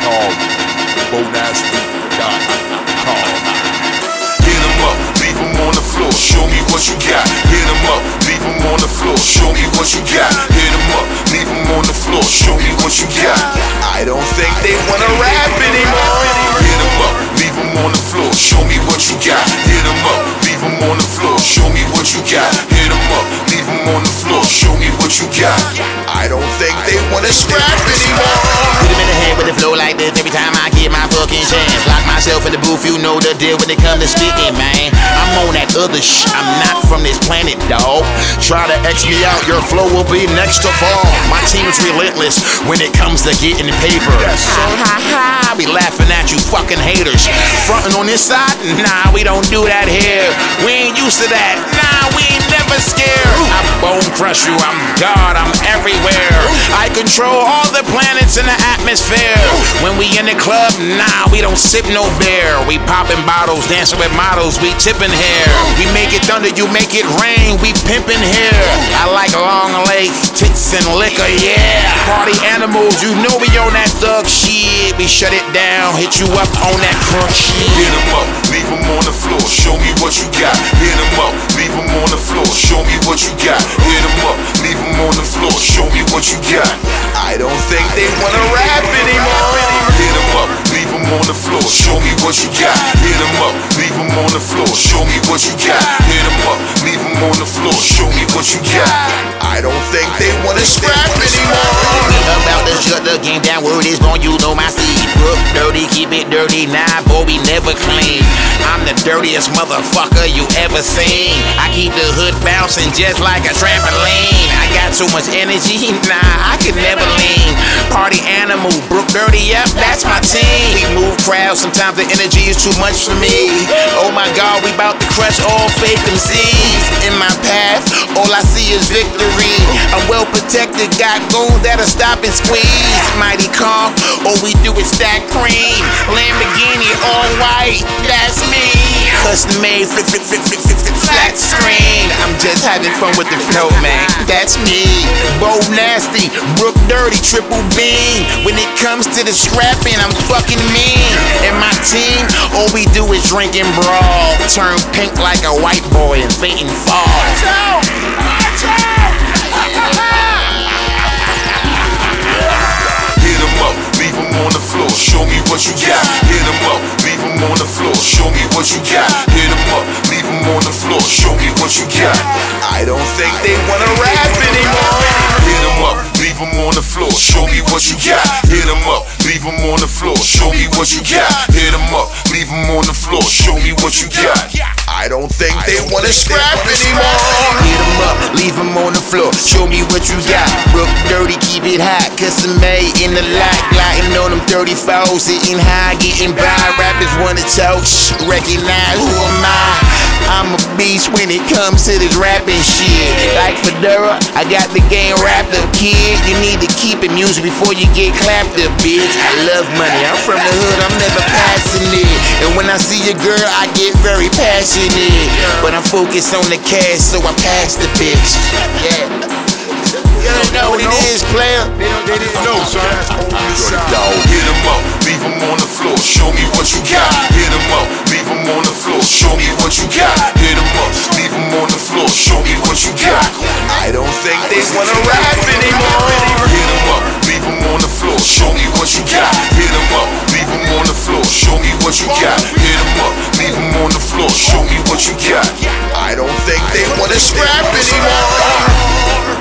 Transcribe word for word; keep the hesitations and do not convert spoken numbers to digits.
called bo nasty dot com. Hit 'em up, leave 'em on the floor, show me what you got. Hit 'em up, leave 'em on the floor, show me what you got. Hit 'em up, leave 'em on the floor, show me what you got. I don't think they wanna rap anymore. Hit 'em up, leave 'em on the floor, show me what you got. Hit 'em up, leave 'em on the floor, show me what you got. Hit 'em up, leave 'em on the floor, show me what you got. I don't think they wanna scrap anymore. Put him in the head with a flow like this every time I get my fucking chance. Lock myself in the booth, you know the deal when it come to speaking, man. I'm on that other sh. I'm not from this planet, dawg. Try to X me out, your flow will be next to fall. My team's relentless when it comes to getting paper. Ha ha ha, be laughing at you fucking haters. Frontin' on this side? Nah, we don't do that here. We ain't used to that. Nah, we ain't never scared. I bone crush you, I'm God, I'm everywhere. I control all the planets in the atmosphere. When we in the club, nah, we don't sip no beer. We popping bottles, dancing with models, we tipping hair. We make it thunder, you make it rain, we pimping here. I like long legs, tits and liquor, yeah. Party animals, you know we on that thug shit. We shut it down, hit you up on that crunk shit. Hit 'em up, leave 'em on the floor, show me what you got. Hit 'em up, leave 'em on the floor, show me what you got. Hit 'em up, leave 'em on the floor, show me what you got. I don't think they wanna rap anymore. Hit 'em up, leave 'em on the floor, show me what you got. Hit 'em up, leave 'em on the floor, show me what you got. Hit 'em up, leave 'em on the floor, show me what you got. I don't think they wanna scrap anymore. We about to shut the game down, word is born, you know my seed. Brook dirty, keep it dirty, nah boy we never clean. I'm the dirtiest motherfucker you ever seen. I keep the hood bouncing just like a trampoline. I got so much energy, nah I could never lean. Party animal, Brook dirty, yep that's my team. We move crowds, sometimes the energy is too much for me. Oh my god, we bout to crush all fake M Cs. In my path, all I see is victory. I'm well protected, got goons that'll stop and squeeze. Mighty calm, all we do is stack cream. Lamborghini all white, that's me. Custom made, flip, flip, flip, flip, flip, flip, flat screen. I'm just having fun with the flow, man. That's me. Bo nasty, Brook dirty, triple beam. When it comes to the scrapping, I'm fucking mean. And my team, all we do is drink and brawl. Turn pink like a white boy and faint and fall. Hit 'em up, leave 'em on the floor, show me what you got. Hit 'em up, leave 'em on the floor, show me what you got. Hit 'em up, leave 'em on the floor, show me what you got. I don't think they wanna rap anymore. Hit 'em up, leave 'em on the floor, show me what you got. Hit 'em up, leave 'em on the floor, show me what you got. Hit 'em up, leave 'em on the floor, show me what you got. I don't think they wanna scrap anymore. Hit 'em up, leave 'em on the floor, show me what you got. Brook dirty, keep it hot, custom made in the lot. Gliding on them thirty-fours, sitting high, getting by. Rappers wanna talk, shh, recognize who am I? I'm a beast when it comes to this rapping shit. Like Fedora, I got the game wrapped up, kid. You need to keep it music before you get clapped up, bitch. I love money, I'm from the hood, I'm never passing it. And when I see a girl, I get very passionate. But I'm focused on the cash, so I pass the bitch. Yeah. You don't know what it is, player. They don't, they didn't know, son. Hit 'em up, leave 'em on the floor, show me what you got. Hit 'em up, leave 'em on the floor, show me what you got. Hit 'em up, leave 'em on the floor, show me what you got. I don't think they wanna rap anymore. Hit 'em up, leave 'em on the floor, show me what you got. Hit 'em up, leave 'em on the floor, show me what you got. Hit 'em up, leave 'em on the floor, show me what you got. I don't think they wanna scrap anymore.